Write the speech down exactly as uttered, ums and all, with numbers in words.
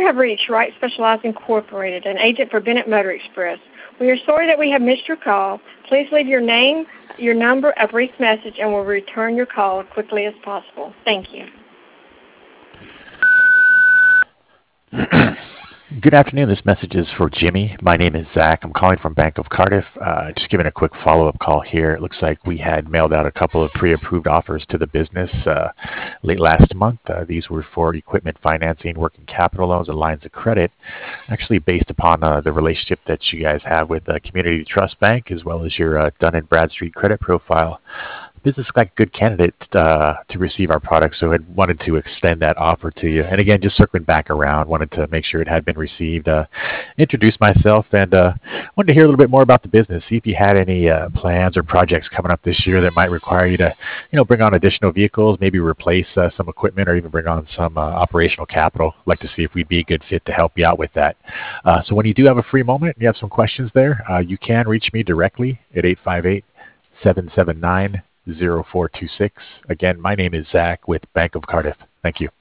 have reached Wright Specialized Incorporated, an agent for Bennett Motor Express. We are sorry that we have missed your call. Please leave your name, your number, a brief message, and we'll return your call as quickly as possible. Thank you. Good afternoon. This message is for Jimmy. My name is Zach. I'm calling from Bank of Cardiff. Uh, just giving a quick follow-up call here. It looks like we had mailed out a couple of pre-approved offers to the business uh, late last month. Uh, these were for equipment financing, working capital loans, and lines of credit, actually based upon uh, the relationship that you guys have with uh, Community Trust Bank, as well as your uh, Dun and Bradstreet credit profile. Business looked like a good candidate uh, to receive our product, so I wanted to extend that offer to you. And again, just circling back around, wanted to make sure it had been received. Uh, introduce myself, and uh, wanted to hear a little bit more about the business. See if you had any uh, plans or projects coming up this year that might require you to, you know, bring on additional vehicles, maybe replace uh, some equipment, or even bring on some uh, operational capital. I'd like to see if we'd be a good fit to help you out with that. Uh, so when you do have a free moment, and you have some questions there, uh, you can reach me directly at eight five eight, seven seven nine, zero four two six. Again, my name is Zach with Bank of Cardiff. Thank you.